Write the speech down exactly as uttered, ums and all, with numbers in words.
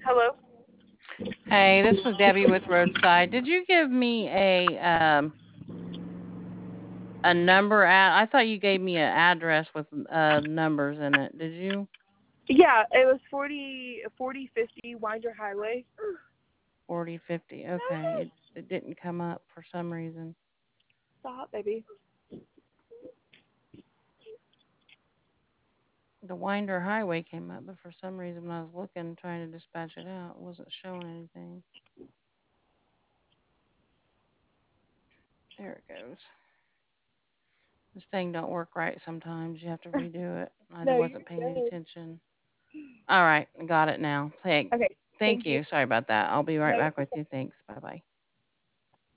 Hello? Hey, this is Debbie with Roadside. Did you give me a um a number at I thought you gave me an address with uh numbers in it. Did you? Yeah, it was forty, forty fifty Winder Highway. forty fifty. Okay. It it didn't come up for some reason. Stop, baby. The Winder Highway came up, but for some reason when I was looking trying to dispatch it out, it wasn't showing anything. There it goes. This thing don't work right sometimes. You have to redo it. I No, you're wasn't paying any good. attention. All right, got it now. Thank Okay, thank thank you. you. Sorry about that. I'll be right No, back with you. Thanks. Bye bye.